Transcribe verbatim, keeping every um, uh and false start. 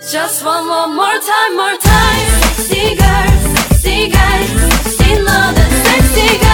Just one, one more time, more time. Sexy girl, sexy guy, sexy love and sexy girl.